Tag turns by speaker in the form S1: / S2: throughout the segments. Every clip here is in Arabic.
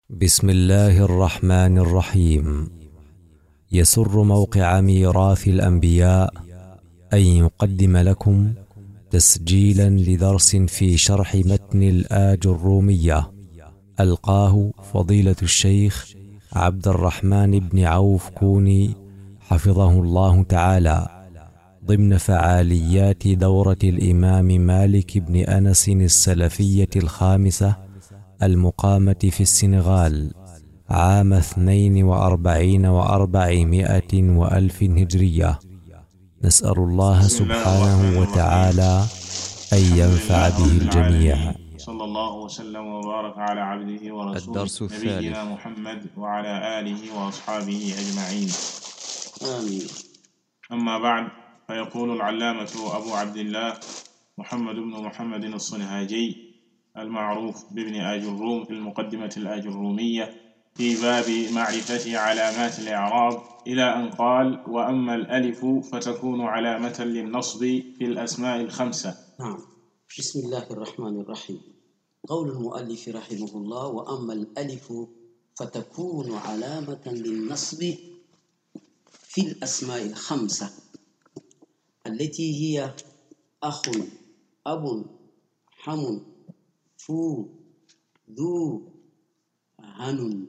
S1: بسم الله الرحمن الرحيم. يسر موقع ميراث الأنبياء أن يقدم لكم تسجيلا لدرس في شرح متن الآج الرومية ألقاه فضيلة الشيخ عبد الرحمن بن عوف كوني حفظه الله تعالى ضمن فعاليات دورة الإمام مالك بن أنس السلفية الخامسة المقامة في السنغال عام 42 و400 وألف هجرية. نسأل الله سبحانه وتعالى أن ينفع به الجميع.
S2: صلى الله وسلم وبارك على عبده ورسوله
S1: الدرس
S2: نبينا
S1: الثالث.
S2: محمد وعلى آله وأصحابه أجمعين،
S3: آمين.
S2: أما بعد، فيقول العلامة أبو عبد الله محمد بن محمد الصنهاجي المعروف بابن آج الروم في المقدمة الآج الرومية في باب معرفة علامات الإعراب إلى أن قال: وأما الألف فتكون علامة للنصب في الأسماء الخمسة.
S3: نعم. بسم الله الرحمن الرحيم. قول المؤلف رحمه الله: وأما الألف فتكون علامة للنصب في الأسماء الخمسة التي هي أخ، أب، حم، فو، ذو، هن.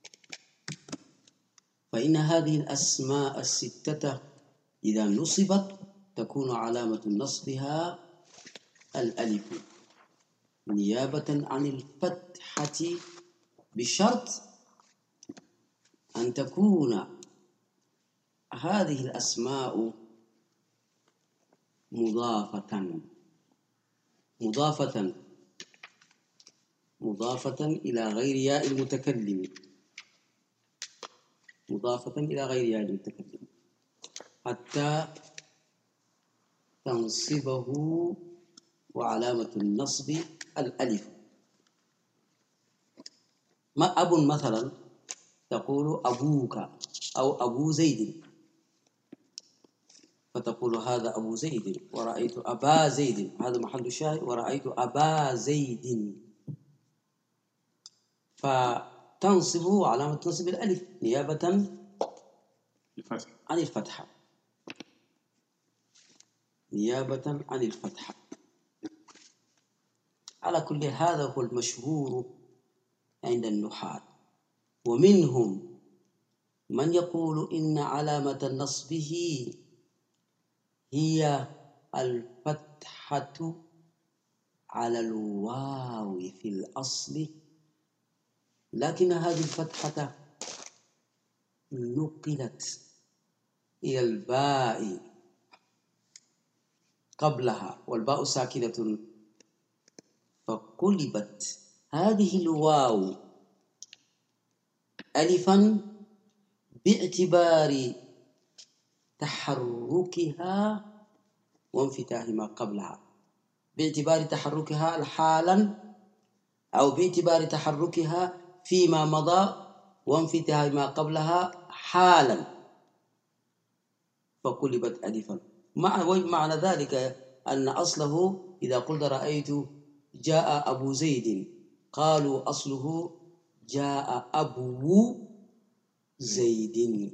S3: فإن هذه الأسماء الستة إذا نصبت تكون علامة نصبها الألف نيابة عن الفتحة، بشرط أن تكون هذه الأسماء مضافة إلى غير ياء المتكلم، حتى تنصبه، وعلامة النصب الألف. ما أب مثلا تقول أبوك أو أبو زيد، فتقول هذا أبو زيد، ورأيت أبا زيد، هذا محل الشاهد، ورأيت أبا زيد. فتنصبه علامة نصب الألف نيابة عن الفتحة، على كل هذا هو المشهور عند النحاة. ومنهم من يقول إن علامة نصبه هي الفتحة على الواو في الأصل، لكن هذه الفتحة نقلت إلى الباء قبلها، والباء ساكنة، فقلبت هذه الواو ألفا باعتبار تحركها وانفتاح ما قبلها، باعتبار تحركها حالا أو باعتبار تحركها فيما مضى وانفتاح ما قبلها حالا، فقلبت ألفا. معنى ذلك أن أصله إذا قلت رأيت جاء أبو زيد، قالوا أصله جاء أبو زيد.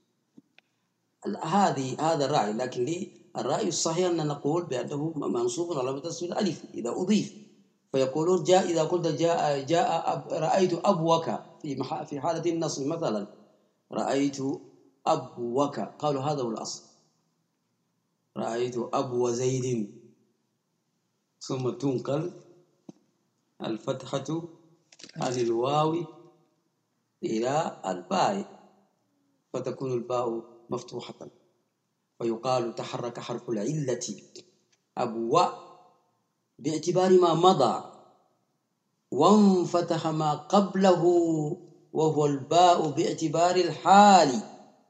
S3: هذا الرأي، لكن الرأي الصحيح أن نقول بأنه منصوب على نصب الألف إذا أضيف. فيقولون إذا قلت رأيت أبوك في حالة النصب مثلا، رأيت أبوك، قالوا هذا هو الأصل، رأيت أبو زيد، ثم تنقل الفتحة عن الواو إلى الباء، فتكون الباء مفتوحة، فيقال تحرك حرف العلة أبو باعتبار ما مضى، وانفتح ما قبله وهو الباء باعتبار الحال،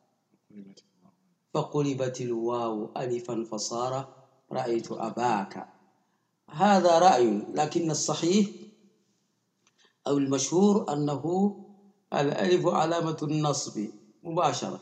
S3: فقلبت الواو ألفا فصار رأيت أباك. هذا رأي، لكن الصحيح أو المشهور أنه الألف علامة النصب مباشرة،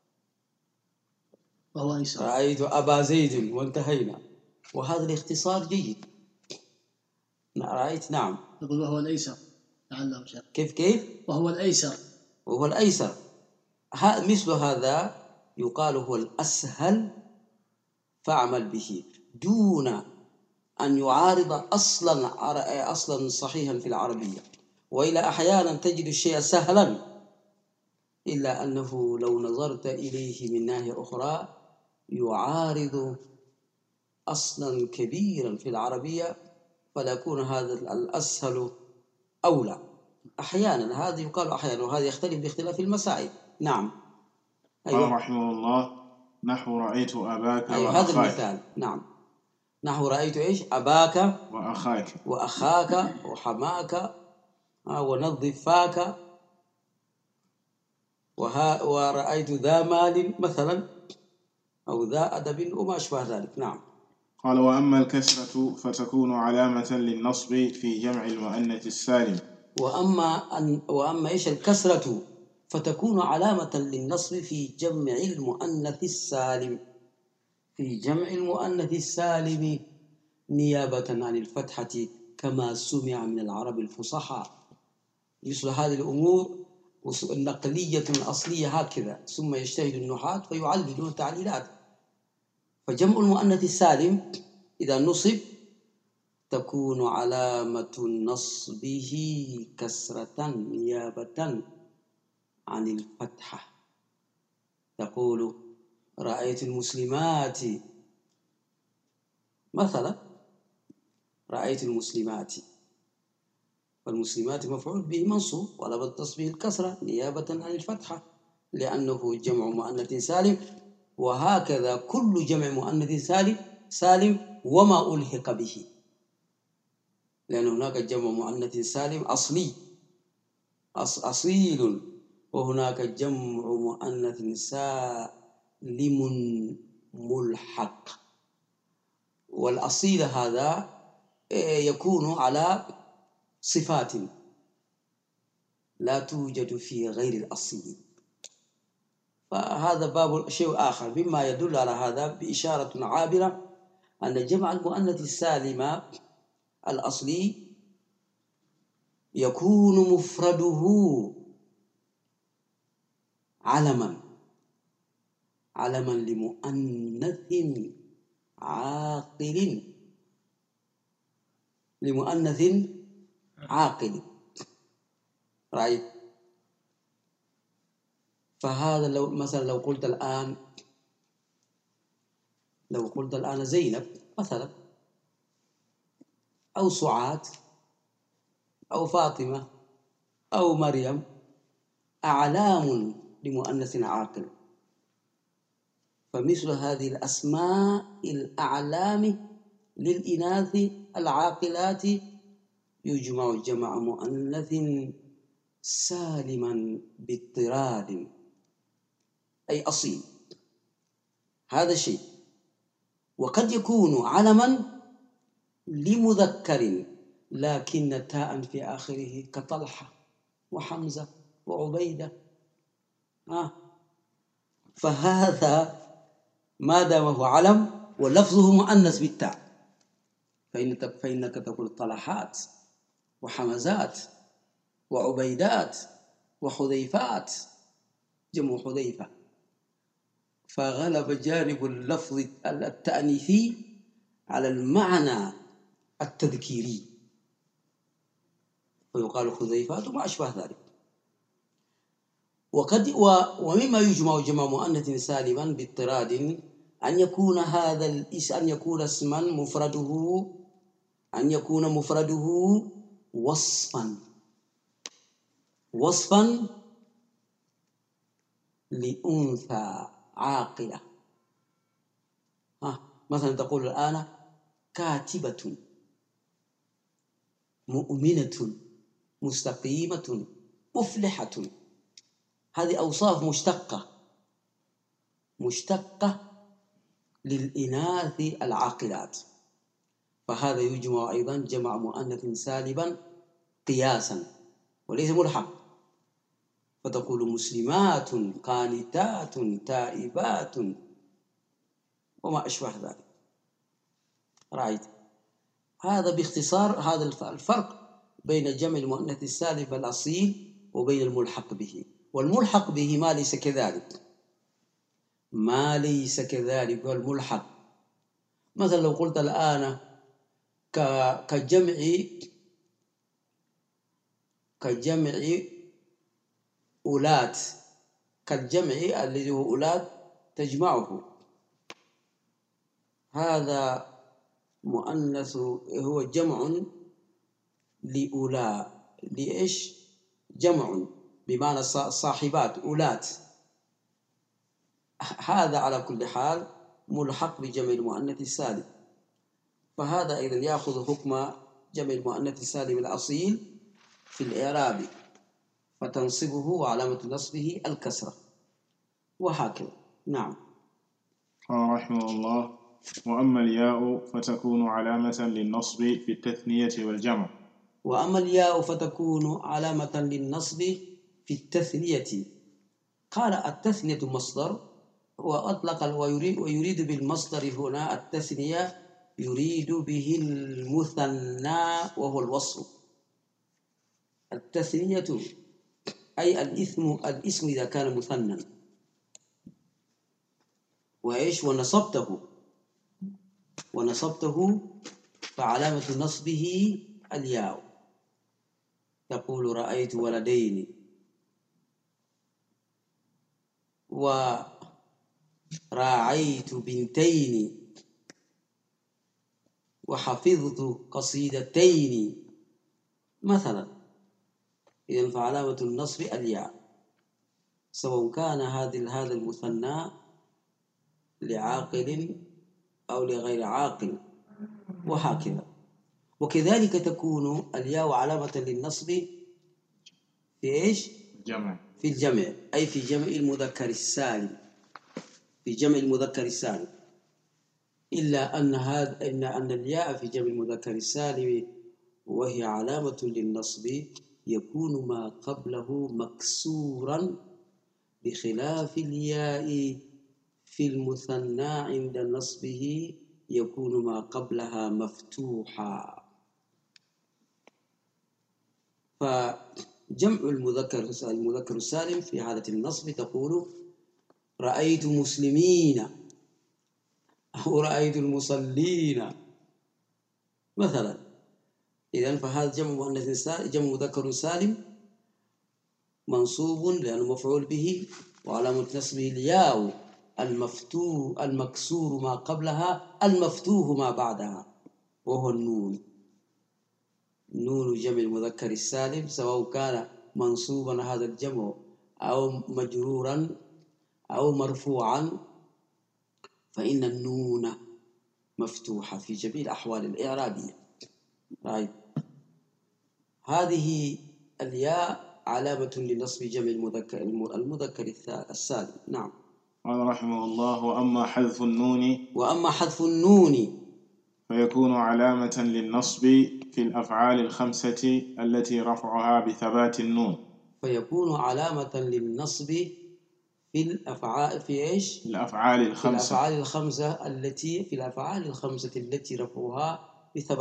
S3: رأيت أبا زيد وانتهينا، وهذا الاختصار جيد. رأيت، نعم،
S4: يقول وهو الأيسر. لعله شر.
S3: كيف
S4: وهو الأيسر.
S3: وهو الأيسر. مثل هذا يقال هو الأسهل فاعمل به، دون أن يعارض أصلا صحيحا في العربية. وإلى أحيانا تجد الشيء سهلا، إلا أنه لو نظرت إليه من ناحية أخرى يعارض أصلا كبيرا في العربية، فلا يكون هذا الأسهل أولى. أحيانا هذا يقال أحيانا، وهذا يختلف باختلاف المسائل. نعم.
S2: أيوة. قال رحمه الله: نحو رأيت أباك
S3: أيوة،
S2: وأخاك.
S3: هذا المثال. نعم، نحو رأيت إيش؟ أباك وأخاك وحماك ونظف فاك، ورأيت ذا مال مثلا، أو ذا أدب وما أشبه ذلك. نعم.
S2: قال: وأما الكسرة فتكون علامة للنصب في جمع المؤنث السالم.
S3: وأما إيش الكسرة؟ فتكون علامة للنصب في جمع المؤنث السالم، في جمع المؤنث السالم نيابة عن الفتحة، كما سمع من العرب الفصحاء. مثل هذه الأمور نقلية أصلية هكذا، ثم يجتهد النحاة فيعللون تعليلات. فجمع المؤنث السالم إذا نصب تكون علامة نصبه كسرة نيابة عن الفتحة. تقول: رأيت المسلمات مثلا، رأيت المسلمات، فالمسلمات مفعول به منصوب ولا بد تصبه الكسرة نيابة عن الفتحة، لأنه جمع مؤنث سالم. وهكذا كل جمع مؤنث سالم وما ألحق به، لأن هناك جمع مؤنث سالم أصلي أصيل، وهناك جمع مؤنث سالم ملحق. والأصيل هذا يكون على صفات لا توجد في غير الأصيل، فهذا باب شيء آخر. مما يدل على هذا بإشارة عابرة أن جمع المؤنث السالم الأصلي يكون مفرده علما لمؤنث عاقل، رأيت؟ فهذا لو مثلا لو قلت الآن زينب مثلا، أو سعاد، أو فاطمة، أو مريم، أعلام لمؤنث عاقل. فمثل هذه الأسماء الأعلام للإناث العاقلات يجمع جمع مؤنث سالما باضطراد، أي أصيل. هذا شيء. وقد يكون علما لمذكر لكن تاء في آخره كطلحة وحمزة وعبيدة، فهذا ما دام هو علم ولفظه مؤنث بالتاء، فإنك تقول طلحات وحمزات وعبيدات وحذيفات، جمع حذيفة، فغلب جانب اللفظ التأنيثي على المعنى التذكيري، ويقال حذيفات وما أشبه ذلك. ومما يجمع جمع مؤنث سالما باضطراد أن يكون اسما مفرده وصفا لأنثى عاقلة. مثلا تقول الآن كاتبة، مؤمنة، مستقيمة، مفلحة. هذه أوصاف مشتقة للإناث العاقلات، فهذا يجمع أيضا جمع مؤنث سالبا قياسا وليس ملحق، فتقول مسلمات، قانتات، تائبات وما أشبه ذلك. رأيت؟ هذا باختصار هذا الفرق بين جمع المؤنث السالم الأصيل وبين الملحق به، والملحق به ما ليس كذلك، ما ليس كذلك. والملحق مثلا لو قلت الآن كجمع أولاد، كالجمع الذي هو أولاد تجمعه، هذا مؤنث هو جمع لأولاد، لإيش؟ جمع بمعنى صاحبات أولاد، هذا على كل حال ملحق بجمع المؤنث السالم، فهذا أيضا يأخذ حكم جمع المؤنث السالم الأصيل في الإعراب، فتنصبه وعلامة نصبه الكسرة، وهكذا. نعم.
S2: قال رحمه الله: وأما الياء فتكون علامة للنصب في التثنية والجمع.
S3: وأما الياء فتكون علامة للنصب في التثنية. قال التثنية مصدر، وأطلق ويريد بالمصدر هنا التثنية، يريد به المثنى وهو الوصف. التثنية أي الاسم إذا كان مثنى، وإيش؟ ونصبته فعلامة نصبه الياء. تقول رأيت ولدين، وراعيت بنتين، وحفظت قصيدتين مثلا. إذن فعلامة النصب الياء، سواء كان هذا المثنى لعاقل أو لغير عاقل، وهكذا. وكذلك تكون الياء علامة للنصب في إيش؟ في الجمع، أي في جمع المذكر السالم، في جمع المذكر السالم، إلا أن الياء في جمع المذكر السالم وهي علامة للنصب يكون ما قبله مكسورا، بخلاف الياء في المثنى عند نصبه يكون ما قبلها مفتوحا. فجمع المذكر السالم في حالة النصب تقول رأيت مسلمين أو رأيت المصلين مثلا. إذن فهذا جمع مذكر سالم منصوب لأنه مفعول به، وعلامة نصبه الياء المكسور ما قبلها المفتوح ما بعدها، وهو النون. نون جمع المذكر السالم سواء كان منصوبا هذا الجمع أو مجرورا أو مرفوعا، فإن النون مفتوحة في جميع الأحوال الإعرابية. طيب، هذه الياء علامة لنصب جمع المذكر السالم. نعم.
S2: قال رحمه الله: وأما حذف
S3: النون
S2: فيكون علامة للنصب في الأفعال الخمسة التي رفعها بثبات النون.
S3: فيكون علامة للنصب في الأفعال في إيش؟
S2: الأفعال الخمسة
S3: التي رفعها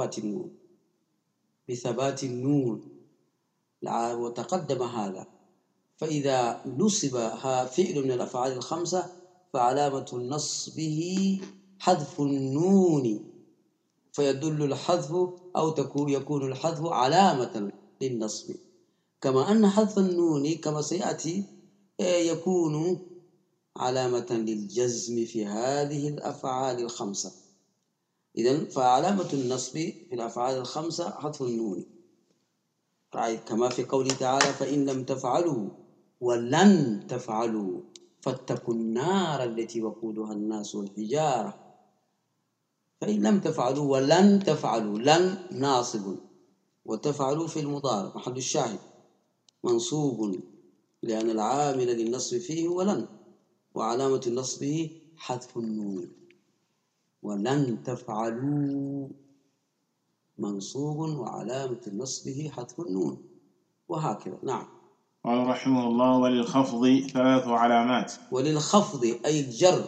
S3: بثبات النون. وتقدم هذا. فإذا نصب فعل من الأفعال الخمسة فعلامة نصبه حذف النون، فيدل الحذف أو يكون الحذف علامة للنصب، كما أن حذف النون كما سيأتي يكون علامة للجزم في هذه الأفعال الخمسة. إذن فعلامة النصب في الأفعال الخمسة حذف النون، كما في قوله تعالى: فإن لم تفعلوا ولن تفعلوا فاتقوا النار التي وقودها الناس والحجارة. فإن لم تفعلوا ولن تفعلوا، لن ناصب، وتفعلوا في المضارع محل الشاهد منصوب لأن العامل للنصب فيه ولن، وعلامة نصبه حذف النون. ولن تفعلوا منصوب وعلامة نصبه حذف النون، وهكذا. نعم.
S2: قال رحمه الله: وللخفض 3 علامات.
S3: وللخفض أي الجر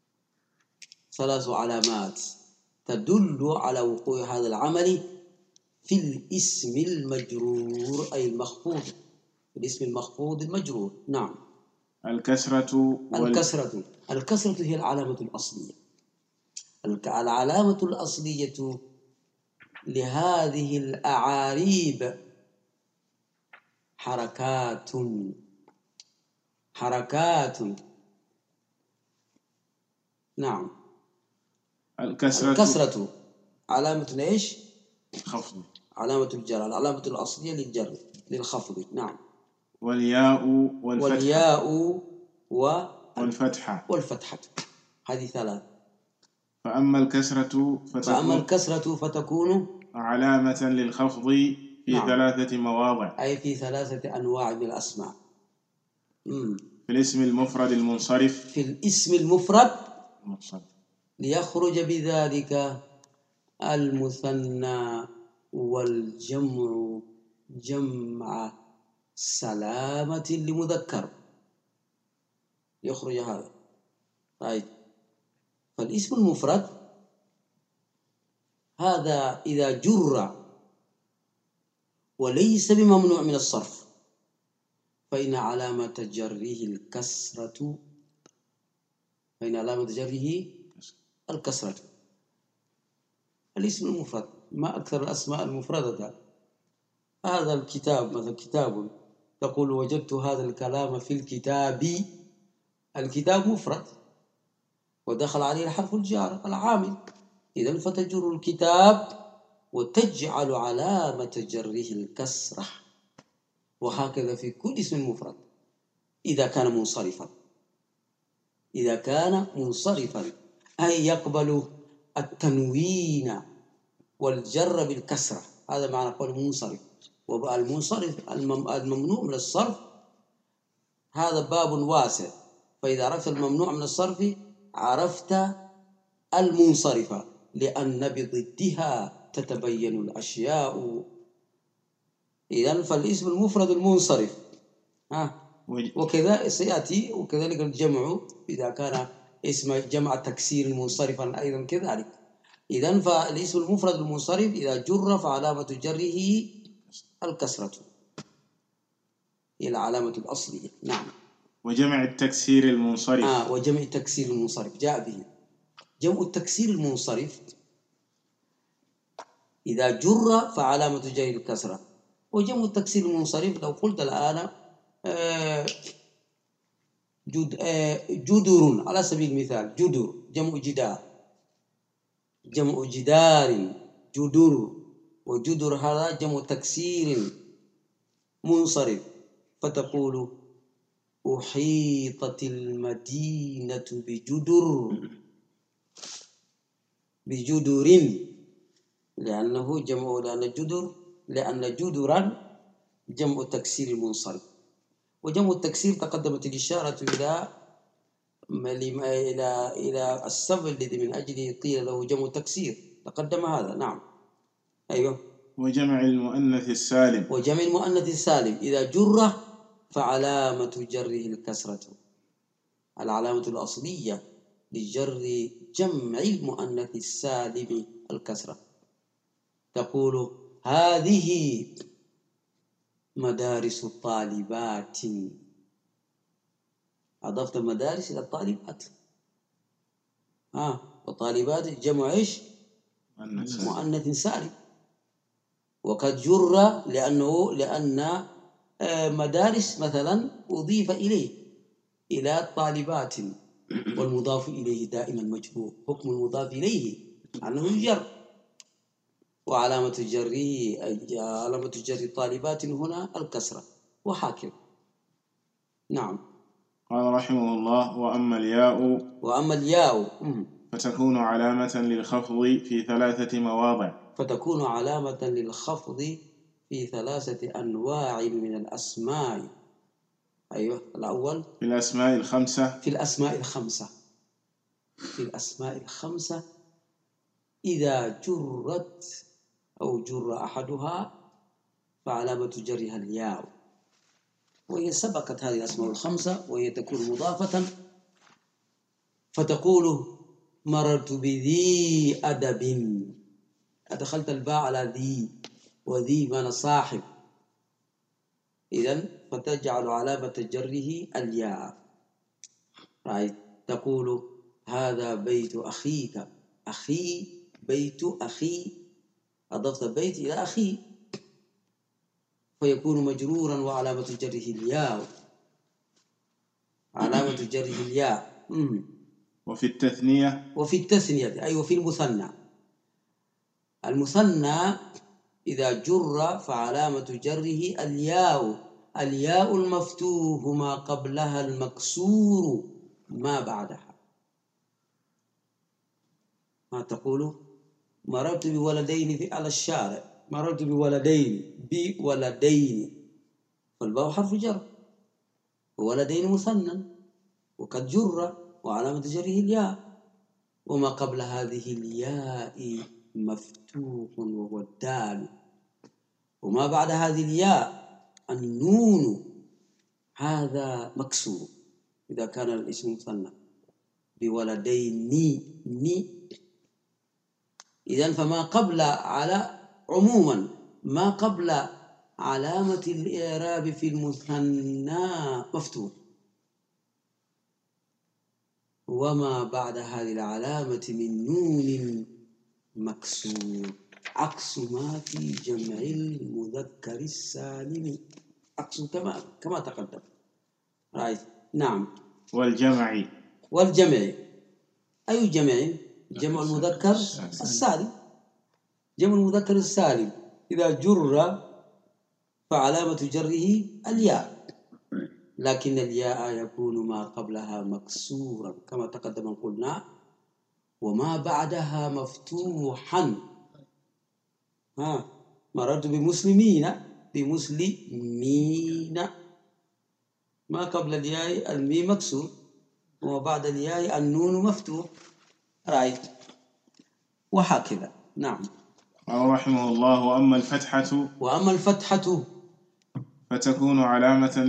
S3: 3 علامات تدل على وقوع هذا العمل في الاسم المجرور أي المخفوض، في الاسم المخفوض المجرور. نعم.
S2: الكسرة
S3: الكسرة هي العلامة الأصلية. العلامة الأصلية لهذه الأعاريب حركات. نعم. الكسرة علامة ايش؟
S2: خفض.
S3: علامة الجر، العلامة الأصلية للجر للخفض. نعم.
S2: والياء
S3: والفتحة هذه ثلاث.
S2: فأما الكسرة
S3: فتكون
S2: علامة للخفض في
S3: نعم.
S2: 3 مواضع،
S3: أي في 3 أنواع من الأسماء.
S2: في الاسم المفرد المنصرف،
S3: في الاسم المفرد ليخرج بذلك المثنى والجمع جمع سلامة لمذكر، يخرج هذا. طيب، فالاسم المفرد هذا إذا جر وليس بممنوع من الصرف فإن علامة جره الكسرة. الاسم المفرد ما أكثر الأسماء المفردة. هذا الكتاب مثلا كتاب، تقول وجدت هذا الكلام في الكتاب. الكتاب مفرد ودخل عليه حرف الجر العامل، إذن فتجر الكتاب وتجعل علامة جره الكسرة. وهكذا في كل اسم مفرد إذا كان منصرفا أي يقبل التنوين والجر بالكسرة، هذا معنى قول منصرف. والمنصرف الممنوع من الصرف هذا باب واسع، فإذا عرفت الممنوع من الصرف عرفت المنصرفة، لأن بضدها تتبين الأشياء. إذن فالاسم المفرد المنصرف وكذا سيأتي، وكذلك الجمع إذا كان اسم جمع تكسير منصرفا أيضا كذلك. إذن فالاسم المفرد المنصرف إذا جر فعلامة جره الكسرة، هي العلامة الأصلية. نعم.
S2: وجمع التكسير المنصرف
S3: وجمع التكسير المنصرف جاء به. جمع التكسير المنصرف إذا جر فعلامة جره الكسرة. وجمع التكسير المنصرف لو قلت الآن جدر على سبيل المثال، جدر جمع جدار، جمع جدار جدر، وجدر هذا جمع تكسير منصرف، فتقول أحيطت المدينة بجدر لأنه جمع، لأن جدرا جمع تكسير منصرف. وجمع التكسير تقدمت الإشارة إلى السبب الذي من أجله قيل له جمع تكسير، تقدم هذا. نعم. أيوه.
S2: وجمع المؤنث
S3: السالم إذا جر فعلامة جره الكسرة، العلامة الأصلية لجر جمع المؤنث السالم الكسرة. تقول هذه مدارس الطالبات، أضفت المدارس إلى الطالبات. والطالبات جمع إيش؟ مؤنث سالم. وقد جر لأن مدارس مثلا أضيف إلى الطالبات، والمضاف إليه دائما مجرور، حكم المضاف إليه أنه يجر. وعلامة جر الطالبات هنا الكسرة، وهكذا. نعم.
S2: قال رحمه الله: وأما الياء فتكون علامة للخفض في 3 مواضع.
S3: فتكون علامة للخفض في 3 أنواع من الأسماء. أيوة. الأول
S2: في الأسماء
S3: الخمسة إذا جرت أو جر أحدها فعلامة جرها الياء، وهي سبقت هذه الأسماء الخمسة، وهي تكون مضافة، فتقول مررت بذي أدب، أدخلت الباء على ذي، وذي بمعنى صاحب. إذن فتجعل علامة جره الياء. رأيت تقول هذا بيت أخيك، أخي بيت أخي، أضفت بيت إلى أخي فيكون مجرورا وعلامة جره الياء، علامة جره الياء.
S2: وفي التثنية،
S3: وفي التثنية أي وفي المثنى، المثنى إذا جر فعلامة جره الياء، الياء المفتوح ما قبلها المكسور ما بعدها. ما تقول مررت بولدين على الشارع، مررت بولدين فالباء حرف جر، وولدين مثنى وقد جر وعلامة جره الياء، وما قبل هذه الياء مفتوح وهو الدال، وما بعد هذه الياء النون هذا مكسور إذا كان الاسم مثنى بولدين ني. إذن فما قبل على عموما ما قبل علامة الإعراب في المثنى مفتوح، وما بعد هذه العلامة من نون مكسور، عكس ما في جمع المذكر السالم، عكس كما تقدم. رأيت؟ نعم. والجمع أي جمع؟ جمع المذكر السالم، جمع المذكر السالم إذا جر فعلامة جره الياء، لكن الياء يكون ما قبلها مكسورا كما تقدم قلنا، وما بعدها مفتوحا. مررت بمسلمين ما قبل الياء الميم مكسور، وما بعد الياء النون مفتوح. رأيت؟ وهكذا. نعم.
S2: قال رحمه الله: وأما الفتحة فتكون علامة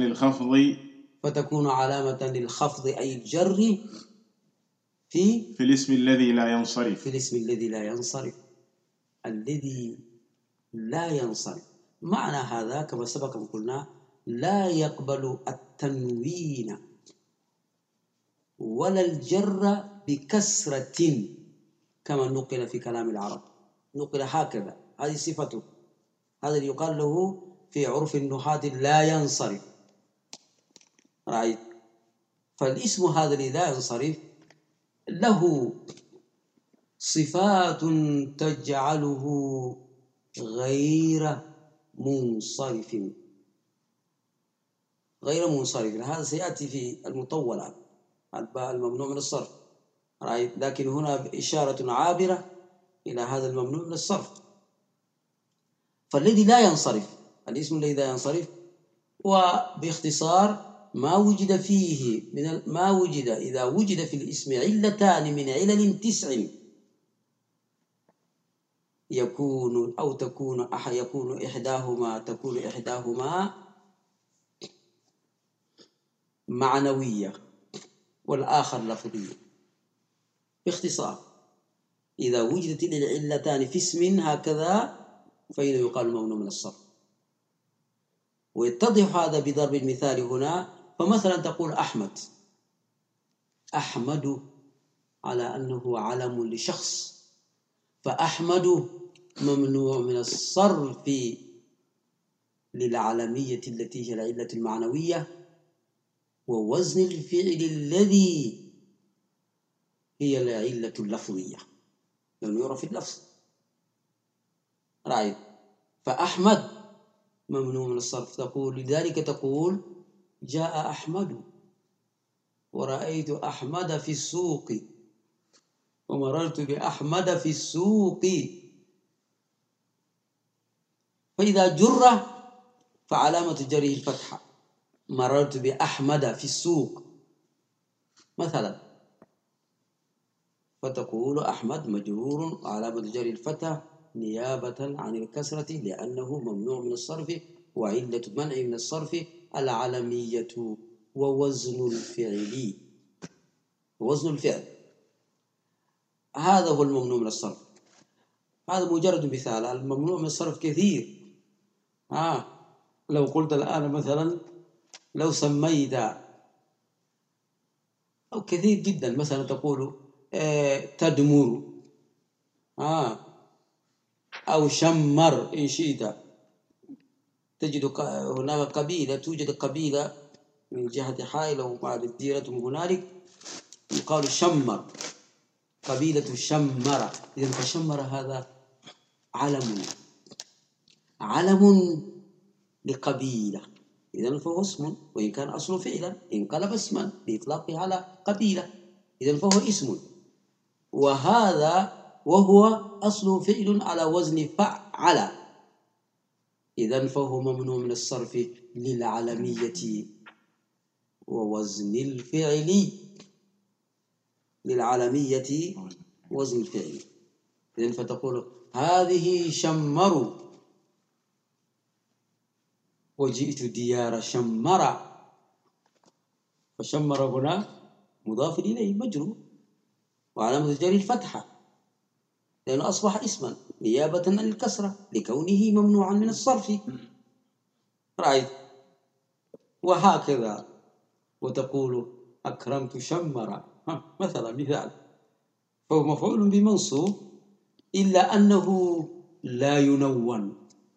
S3: للخفض أي الجر في
S2: الاسم الذي لا ينصرف،
S3: الذي لا ينصرف. معنى هذا كما سبق قلنا لا يقبل التنوين ولا الجر بكسرة كما نقل في كلام العرب، نقل هكذا، هذه صفته، هذا اللي يقال له في عرف النحاة لا ينصرف. رأيت؟ فالاسم هذا اللي لا ينصرف له صفات تجعله غير منصرف، هذا سيأتي في المطولات، الباء الممنوع من الصرف. رأيت؟ لكن هنا إشارة عابرة إلى هذا الممنوع من الصرف. فالذي لا ينصرف، الاسم الذي لا ينصرف، وباختصار ما وجد فيه إذا وجد في الاسم علتان من علل 9 يكون إحداهما معنوية والآخر لفظية. باختصار إذا وجدت العلتان في اسم هكذا فإنه يقال ممنوع من الصرف. ويتضح هذا بضرب المثال هنا، فمثلا تقول أحمد على أنه علم لشخص، فأحمد ممنوع من الصرف للعلمية التي هي العلة المعنوية، ووزن الفعل الذي هي العلة اللفظية لأنه يعرف اللفظ. رأيت؟ فأحمد ممنوع من الصرف، لذلك تقول جاء أحمد ورأيت أحمد في السوق ومررت بأحمد في السوق. فإذا جر فعلامة جره الفتحة، مررت بأحمد في السوق مثلا، فتقول أحمد مجرور علامة جره الفتحة نيابة عن الكسرة لأنه ممنوع من الصرف، وعلة منع من الصرف العلمية ووزن الفعل، هذا هو الممنوع من الصرف. هذا مجرد مثال، الممنوع من الصرف كثير لو قلت الآن مثلا لو سميت أو كثير جدا مثلا تقول تدمر أو شمر إن شئت. تجد هناك قبيلة، توجد قبيلة من جهة حائل وبعد ديرة هنالك يقال شمر، قبيلة شمر. إذن فشمر هذا علم لقبيلة، إذن فهو اسم، وإن كان أصله فعلا انقلب اسما بإطلاقه على قبيلة، إذن فهو اسم. وهو أصله فعل على وزن فعل، إذن فهو ممنوع من الصرف للعلمية ووزن الفعل، للعلمية وزن الفعل. إذن فتقول هذه شمر وجئت ديار شمر، فشمر هنا مضاف إليه مجرور وعلامة جر الفتحة لأنه أصبح اسما نيابة عن الكسرة لكونه ممنوعا من الصرف. رأيت؟ وهكذا. وتقول أكرمت شمر مثلا، مثال، فهو مفعول بمنصوب إلا أنه لا ينون.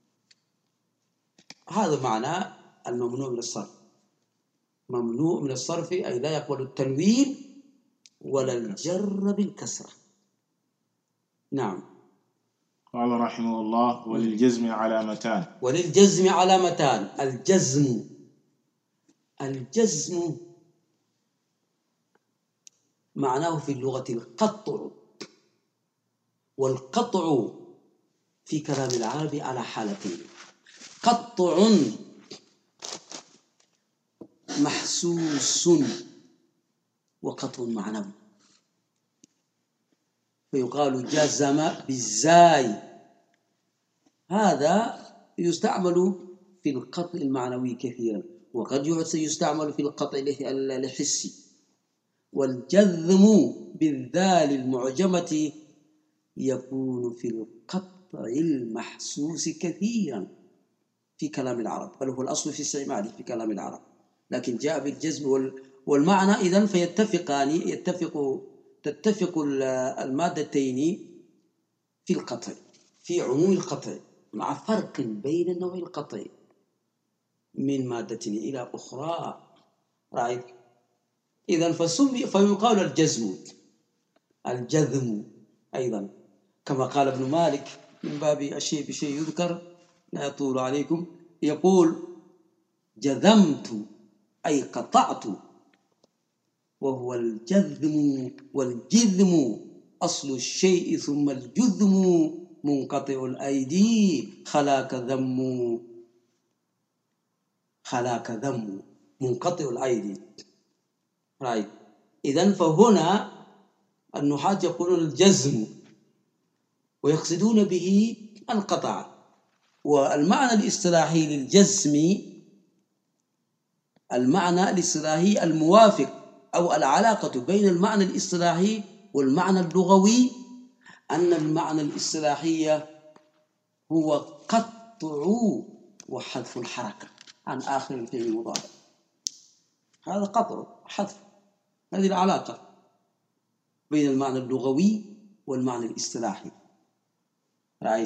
S3: هذا معنى الممنوع من الصرف. ممنوع من الصرف أي لا يقبل التنوين ولا الجر بالكسرة. نعم.
S2: قال رحمه الله وللجزم علامتان.
S3: وللجزم علامتان. الجزم معناه في اللغة القطع، والقطع في كلام العرب على حالتين: قطع محسوس وقطع معنوي. فيقال جزم بالزاي، هذا يستعمل في القطع المعنوي كثيرا، وقد يستعمل في القطع الحسي. والجذم بالذال المعجمة يكون في القطع المحسوس كثيرا في كلام العرب، بل هو الأصل في استعماله في كلام العرب، لكن جاء بالجزم والمعنى. إذن فيتفقان، تتفق المادتين في القطع، في عموم القطع، مع فرق بين نوع القطع من مادة إلى أخرى. رأيت؟ إذن فيقال الجذم أيضا، كما قال ابن مالك من باب الشيء بشيء يذكر لا يطول عليكم، يقول جذمت أي قطعت، وهو الجذم والجذم أصل الشيء ثم الجذم منقطع الأيدي خلاك ذم منقطع الأيدي. رأيت؟ إذن فهنا النحاة يقولون الجزم ويقصدون به القطع. والمعنى الاصطلاحي للجزم، المعنى الاصطلاحي الموافق أو العلاقة بين المعنى الاصطلاحي والمعنى اللغوي، أن المعنى الاصطلاحي هو قطع وحذف الحركة عن آخر الفعل المضارع. هذا قطع حذف، هذه العلاقة بين المعنى اللغوي والمعنى الاصطلاحي. رأيت؟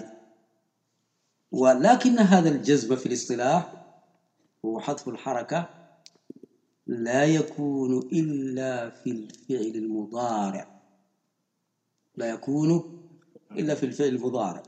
S3: ولكن هذا الجزم في الاصطلاح هو حذف الحركة لا يكون إلا في الفعل المضارع، لا يكون إلا في الفعل المضارع،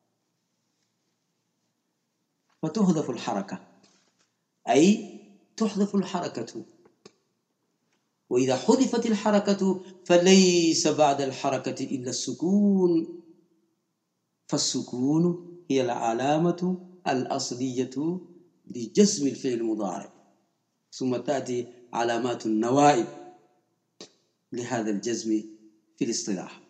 S3: فتحذف الحركة، أي تحذف الحركة. وإذا حذفت الحركة فليس بعد الحركة إلا السكون، فالسكون هي العلامة الأصلية لجزم الفعل المضارع، ثم تأتي علامات النوائب لهذا الجزم في الاصطلاح.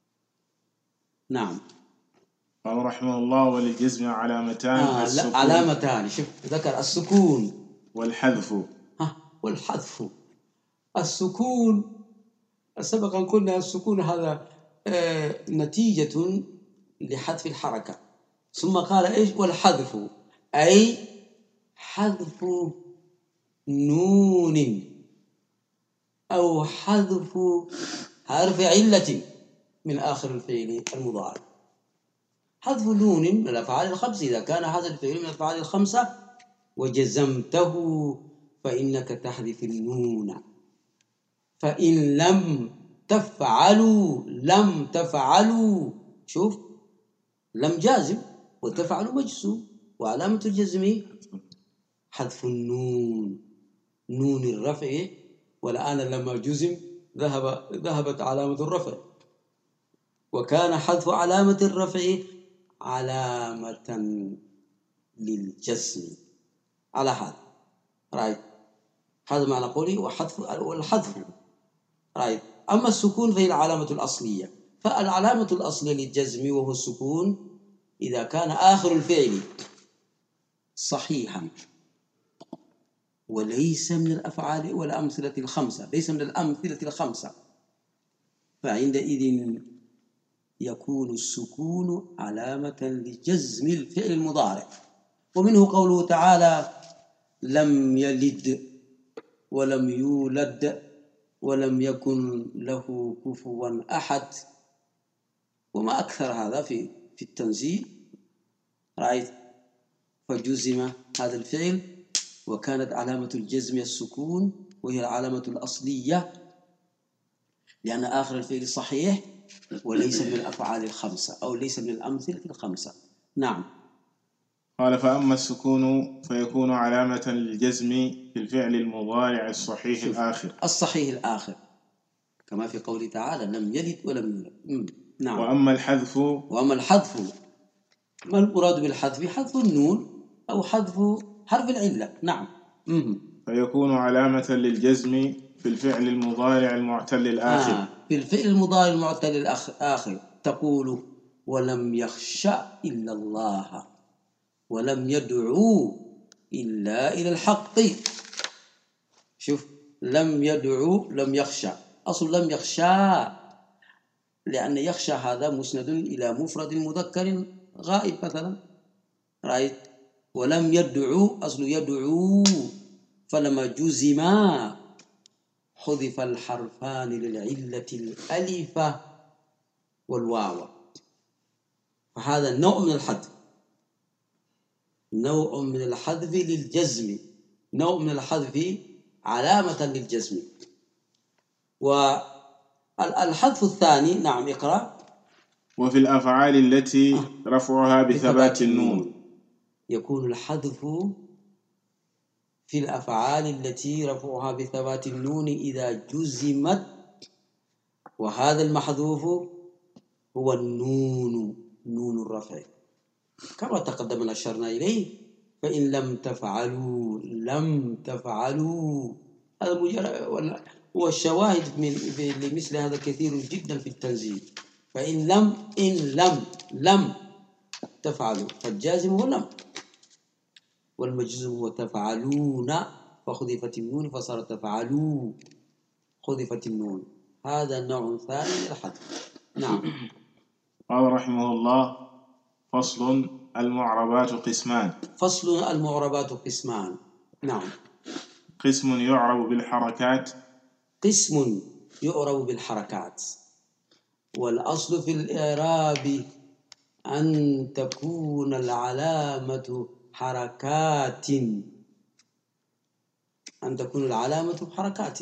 S3: نعم.
S2: قال رحمه الله وللجزم علامتان.
S3: علامتان، شوف ذكر السكون
S2: والحذف.
S3: والحذف. السكون سبق أن قلنا السكون هذا نتيجة لحذف الحركة، ثم قال إيش؟ والحذف أي حذف نون أو حذف حرف علة من آخر الفعل المضارع. حذف نون من الأفعال الخمسة، إذا كان هذا الفعل من الأفعال الخمسة وجزمته فإنك تحذف النون. فإن لم تفعلوا شوف، لم جازم وتفعل مجزوم، وعلامة الجزم حذف النون، نون الرفع، والآن لما جزم ذهبت علامة الرفع، وكان حذف علامة الرفع علامة للجزم على هذا. رايت؟ هذا معنى قولي والحذف. رايت؟ أما السكون فهي العلامة الأصلية، فالعلامة الأصلية للجزم وهو السكون إذا كان آخر الفعل صحيحا وليس من الأفعال والأمثلة الخمسة، ليس من الأمثلة الخمسة، فعندئذ يكون السكون علامة لجزم الفعل المضارع. ومنه قوله تعالى: لم يلد ولم يولد ولم يكن له كفوا أحد، وما أكثر هذا في التنزيل. رأيت؟ فجزم هذا الفعل وكانت علامة الجزم السكون، وهي العلامة الأصلية لأن آخر الفعل صحيح وليس من الأفعال الخمسة أو ليس من الأمثلة الخمسة. نعم.
S2: قال: فأما السكون فيكون علامة للجزم في الفعل المضارع الصحيح الآخر.
S3: الصحيح الآخر كما في قوله تعالى: لم يلد ولم يولد. نعم.
S2: وأما الحذف
S3: ما المراد بالحذف؟ حذف النون أو حذف حرف العلة. نعم.
S2: فيكون علامة للجزم في الفعل المضارع المعتل الآخر.
S3: في الفعل المضارع المعتل الآخر تقول: ولم يخشى إلا الله ولم يدعو إلا إلى الحق. شوف، لم يدعو، لم يخشى، أصل لم يخشى، لأن يخشى هذا مسند إلى مفرد مذكر غائب مثلا. رأيت؟ ولم يدعو أصل يدعو، فلما جزم حذف الحرفان للعلة الألف والواو، فهذا نوع من الحذف، نوع من الحذف للجزم، نوع من الحذف علامة للجزم. والحذف الثاني، نعم اقرأ.
S2: وفي الأفعال التي رفعها بثبات النون
S3: يكون الحذف في الأفعال التي رفعها بثبات النون إذا جزمت، وهذا المحذوف هو النون، نون الرفع، كما تقدم أشرنا إليه. فإن لم تفعلوا هذا مجرد، والشواهد لمثل هذا كثير جدا في التنزيل. فإن لم تفعلوا، فالجازم هو لم، والمجزوم هو تفعلون، فخذفت النون فصار تفعلوا، خذفت النون. هذا نوع ثاني من الحذف. نعم.
S2: قال رحمه الله: فصل: المعربات قسمان.
S3: فصل: المعربات قسمان. نعم.
S2: قسم يعرب بالحركات.
S3: قسم يعرب بالحركات، والأصل في الإعراب أن تكون العلامة حركات، أن تكون العلامة حركات،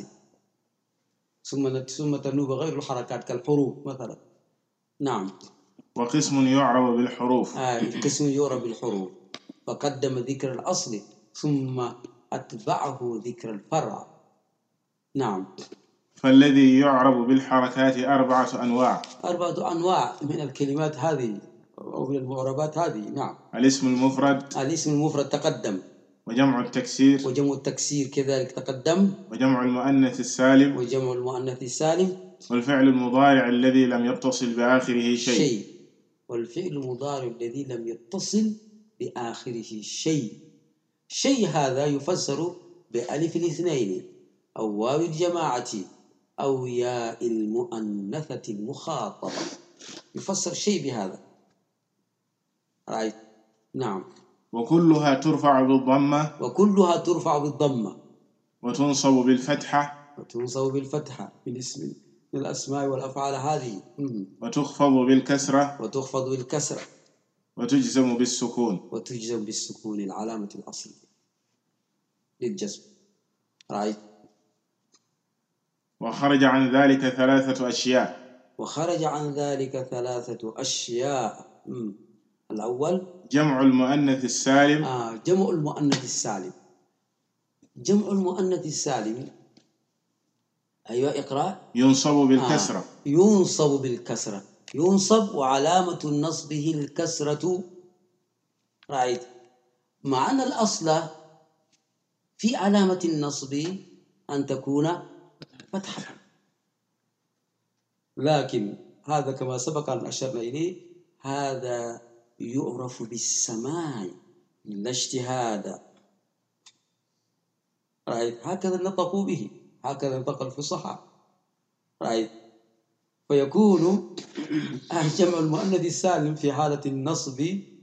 S3: ثم تنوب غير الحركات كالحروف مثلا. نعم.
S2: وقسم يعرب بالحروف.
S3: قسم يعرب بالحروف، فقدم ذكر الأصل ثم أتبعه ذكر الفرع. نعم.
S2: فالذي يعرب بالحركات أربعة أنواع
S3: من الكلمات هذه أو من المعربات هذه. نعم.
S2: الاسم المفرد
S3: تقدم،
S2: وجمع التكسير
S3: كذلك تقدم،
S2: وجمع المؤنث السالم والفعل المضارع الذي لم يتصل بآخره شيء.
S3: والفعل المضارع الذي لم يتصل بآخره شيء هذا يفسر بألف الاثنين أو واو الجماعة أو ياء المؤنثة يفسر شيء بهذا. رأيت؟ نعم.
S2: وكلها ترفع بالضمة
S3: وكلها ترفع بالضمة
S2: وتنصب بالفتحة
S3: بالاسم من الأسماء والأفعال هذه.
S2: وتخفض بالكسرة وتجزم بالسكون
S3: العلامة الأصلية للجزم. رأيت.
S2: وخرج عن ذلك ثلاثة أشياء.
S3: الأول
S2: جمع المؤنث السالم.
S3: جمع المؤنث السالم. أيوة اقرأ.
S2: ينصب بالكسرة.
S3: ينصب وعلامة نصبه الكسرة. رأيت. مع أن الأصل في علامة النصب أن تكون فتحة، لكن هذا كما سبق أن أشرنا إليه هذا يعرف بالسماع لا اجتهاد. رأيت. هكذا نطقوا به، هكذا نطق الفصحاء. رأيت. فيكون جمع المؤنث السالم في حالة النصب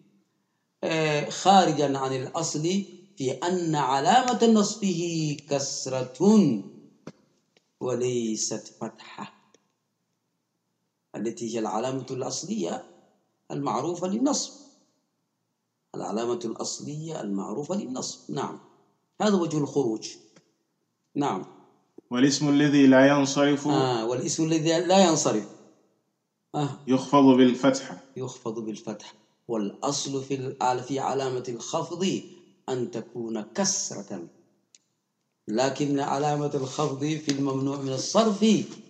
S3: خارجا عن الأصل في أن علامة نصبه كسرة وليست فتحة، التي هي العلامة الأصلية المعروفة للنصب. العلامة الأصلية المعروفة للنصب. نعم، هذا وجه الخروج. نعم.
S2: والاسم الذي لا ينصرف.
S3: والاسم الذي لا ينصرف
S2: يخفض
S3: بالفتحة. والأصل في علامة الخفض أن تكون كسرة، لكن علامة الخفض في الممنوع من الصرف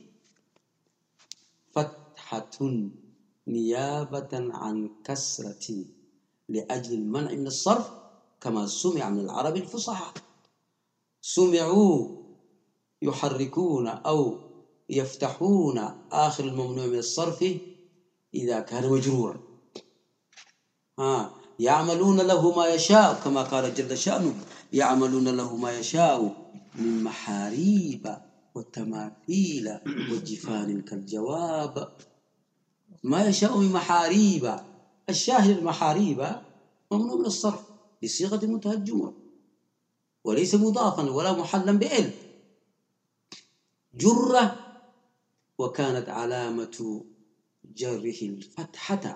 S3: فتحة نيابة عن كسرة لأجل المنع من الصرف، كما سمع من العرب الفصحى. سمعوا يحركون أو يفتحون آخر الممنوع من الصرف إذا كان مجرورا. يعملون له ما يشاء، كما قال جل شأنه: يعملون له ما يشاء من محاريب والتماثيل والجفان كالجواب. ما يشاء من محاريب، الشاهد المحاريب ممنوع من الصرف بصيغة منتهى الجموع، وليس مضافا ولا محلا بإل. جرة وكانت علامة جره الفتحة،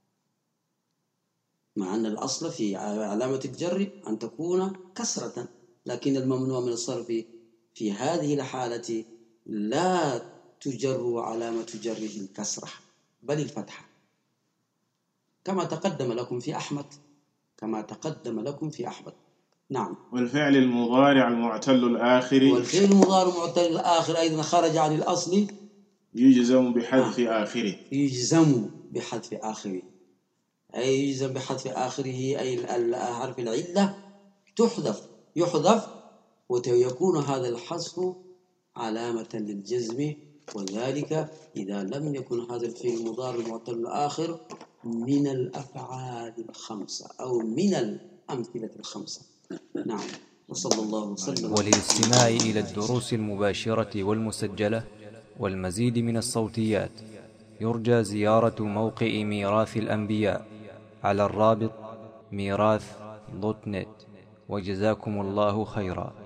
S3: مع أن الأصل في علامة الجر أن تكون كسرة، لكن الممنوع من الصرف في هذه الحالة لا تجر علامة جره الكسرة بل الفتحة، كما تقدم لكم في أحمد. نعم.
S2: والفعل المضارع المعتل الآخر
S3: أيضا خرج عن الأصل،
S2: يجزم بحذف آخره.
S3: أي يجزم بحذف آخره، أي حرف العلة يحذف ويكون هذا الحذف علامة للجزم، وذلك إذا لم يكن هذا الفعل المضارع المعتل الآخر من الأفعال الخمسة أو من الأمثلة الخمسة. نعم. وصلى الله وسلم.
S1: وللاستماع إلى الدروس المباشرة والمسجلة والمزيد من الصوتيات يرجى زيارة موقع ميراث الأنبياء على الرابط ميراث.net. وجزاكم الله خيرا.